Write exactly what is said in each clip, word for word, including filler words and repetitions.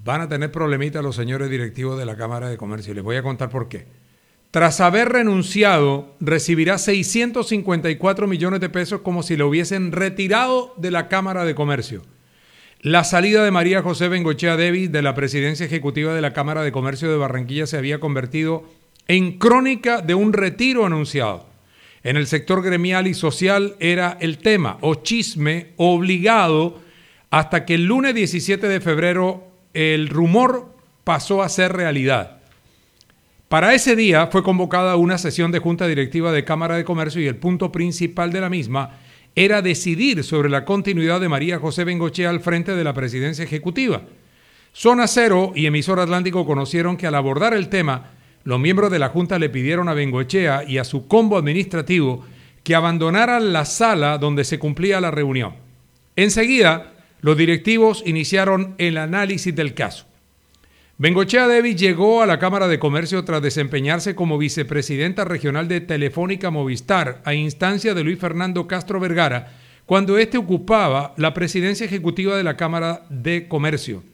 van a tener problemitas los señores directivos de la Cámara de Comercio y les voy a contar por qué. Tras haber renunciado, recibirá seiscientos cincuenta y cuatro millones de pesos como si lo hubiesen retirado de la Cámara de Comercio. La salida de María José Bengoechea Davis de la presidencia ejecutiva de la Cámara de Comercio de Barranquilla se había convertido en crónica de un retiro anunciado. En el sector gremial y social era el tema o chisme obligado hasta que el lunes diecisiete de febrero el rumor pasó a ser realidad. Para ese día fue convocada una sesión de Junta Directiva de Cámara de Comercio y el punto principal de la misma era decidir sobre la continuidad de María José Bengoechea al frente de la presidencia ejecutiva. Zona Cero y Emisor Atlántico conocieron que al abordar el tema, los miembros de la Junta le pidieron a Bengoechea y a su combo administrativo que abandonaran la sala donde se cumplía la reunión. Enseguida, los directivos iniciaron el análisis del caso. Bengoechea Davis llegó a la Cámara de Comercio tras desempeñarse como vicepresidenta regional de Telefónica Movistar a instancia de Luis Fernando Castro Vergara, cuando éste ocupaba la presidencia ejecutiva de la Cámara de Comercio.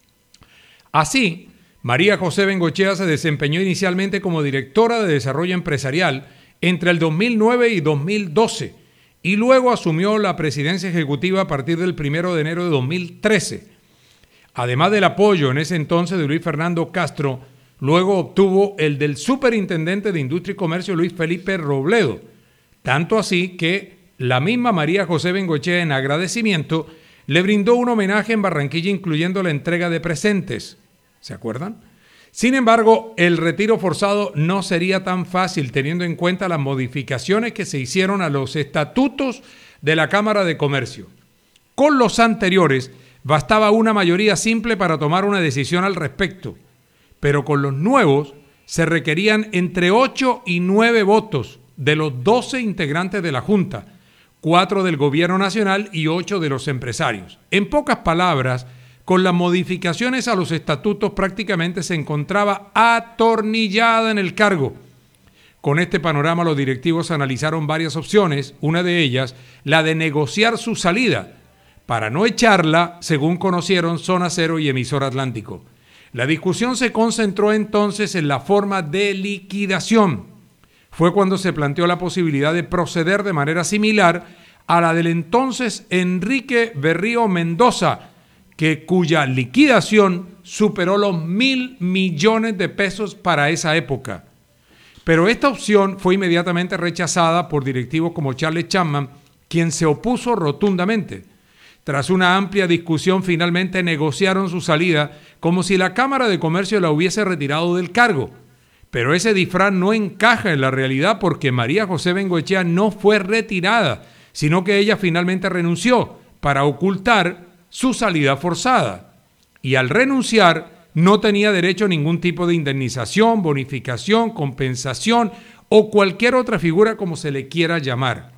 Así, María José Bengoechea se desempeñó inicialmente como directora de Desarrollo Empresarial entre el dos mil nueve y dos mil doce y luego asumió la presidencia ejecutiva a partir del primero de enero de dos mil trece. Además del apoyo en ese entonces de Luis Fernando Castro, luego obtuvo el del superintendente de Industria y Comercio Luis Felipe Robledo. Tanto así que la misma María José Bengoechea, en agradecimiento, le brindó un homenaje en Barranquilla, incluyendo la entrega de presentes. ¿Se acuerdan? Sin embargo, el retiro forzado no sería tan fácil teniendo en cuenta las modificaciones que se hicieron a los estatutos de la Cámara de Comercio. Con los anteriores, bastaba una mayoría simple para tomar una decisión al respecto, pero con los nuevos se requerían entre ocho y nueve votos de los doce integrantes de la Junta, cuatro del Gobierno Nacional y ocho de los empresarios. En pocas palabras, con las modificaciones a los estatutos prácticamente se encontraba atornillada en el cargo. Con este panorama los directivos analizaron varias opciones, una de ellas la de negociar su salida, para no echarla, según conocieron Zona Cero y Emisor Atlántico. La discusión se concentró entonces en la forma de liquidación. Fue cuando se planteó la posibilidad de proceder de manera similar a la del entonces Enrique Berrío Mendoza, que cuya liquidación superó los mil millones de pesos para esa época. Pero esta opción fue inmediatamente rechazada por directivos como Charles Chapman, quien se opuso rotundamente. Tras una amplia discusión, finalmente negociaron su salida como si la Cámara de Comercio la hubiese retirado del cargo. Pero ese disfraz no encaja en la realidad porque María José Bengoechea no fue retirada, sino que ella finalmente renunció para ocultar su salida forzada. Y al renunciar, no tenía derecho a ningún tipo de indemnización, bonificación, compensación o cualquier otra figura como se le quiera llamar.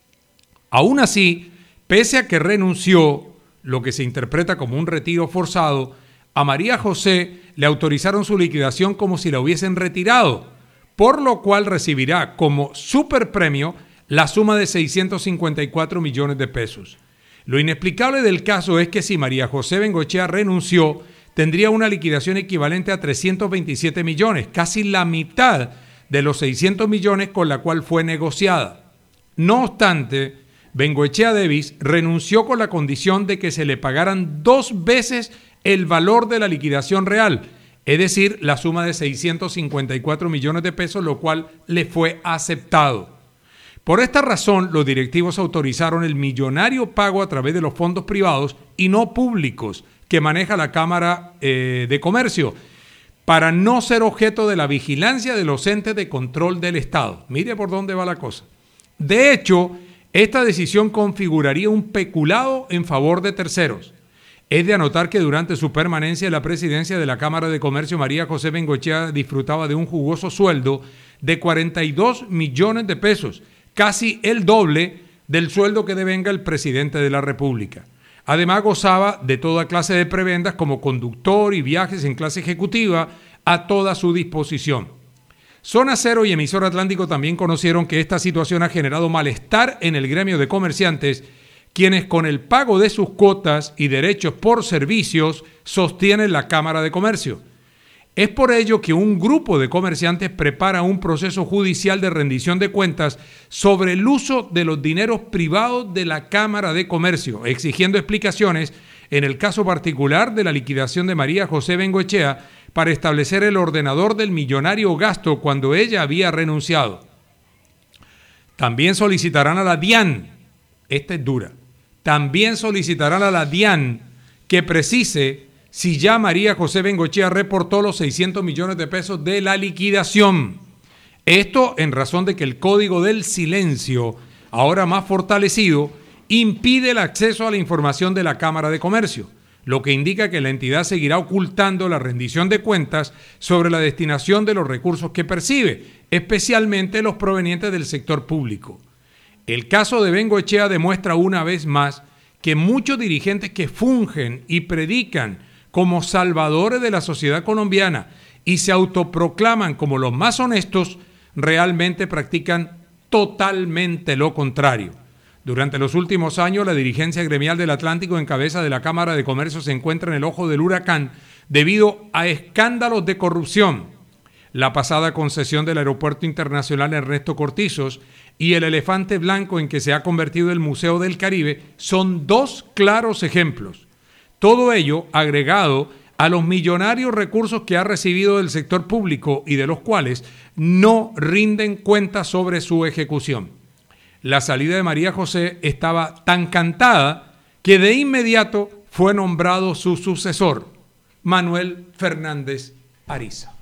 Aún así, pese a que renunció, lo que se interpreta como un retiro forzado, a María José le autorizaron su liquidación como si la hubiesen retirado, por lo cual recibirá como superpremio la suma de seiscientos cincuenta y cuatro millones de pesos. Lo inexplicable del caso es que si María José Bengoechea renunció, tendría una liquidación equivalente a trescientos veintisiete millones, casi la mitad de los seiscientos millones con la cual fue negociada. No obstante, Bengoechea Davis renunció con la condición de que se le pagaran dos veces el valor de la liquidación real, es decir, la suma de seiscientos cincuenta y cuatro millones de pesos, lo cual le fue aceptado. Por esta razón, los directivos autorizaron el millonario pago a través de los fondos privados y no públicos que maneja la Cámara eh, de Comercio, para no ser objeto de la vigilancia de los entes de control del Estado. Mire por dónde va la cosa. De hecho, esta decisión configuraría un peculado en favor de terceros. Es de anotar que durante su permanencia en la presidencia de la Cámara de Comercio, María José Bengoechea disfrutaba de un jugoso sueldo de cuarenta y dos millones de pesos, casi el doble del sueldo que devenga el presidente de la República. Además, gozaba de toda clase de prebendas como conductor y viajes en clase ejecutiva a toda su disposición. Zona Cero y Emisor Atlántico también conocieron que esta situación ha generado malestar en el gremio de comerciantes, quienes con el pago de sus cuotas y derechos por servicios sostienen la Cámara de Comercio. Es por ello que un grupo de comerciantes prepara un proceso judicial de rendición de cuentas sobre el uso de los dineros privados de la Cámara de Comercio, exigiendo explicaciones en el caso particular de la liquidación de María José Bengoechea para establecer el ordenador del millonario gasto cuando ella había renunciado. También solicitarán a la DIAN, esta es dura, también solicitarán a la DIAN que precise si ya María José Bengoechea reportó los seiscientos millones de pesos de la liquidación. Esto en razón de que el Código del Silencio, ahora más fortalecido, impide el acceso a la información de la Cámara de Comercio, lo que indica que la entidad seguirá ocultando la rendición de cuentas sobre la destinación de los recursos que percibe, especialmente los provenientes del sector público. El caso de Bengoechea demuestra una vez más que muchos dirigentes que fungen y predican como salvadores de la sociedad colombiana y se autoproclaman como los más honestos, realmente practican totalmente lo contrario. Durante los últimos años, la dirigencia gremial del Atlántico en cabeza de la Cámara de Comercio se encuentra en el ojo del huracán debido a escándalos de corrupción. La pasada concesión del Aeropuerto Internacional Ernesto Cortizos y el elefante blanco en que se ha convertido el Museo del Caribe son dos claros ejemplos. Todo ello agregado a los millonarios recursos que ha recibido del sector público y de los cuales no rinden cuentas sobre su ejecución. La salida de María José estaba tan cantada que de inmediato fue nombrado su sucesor, Manuel Fernández Ariza.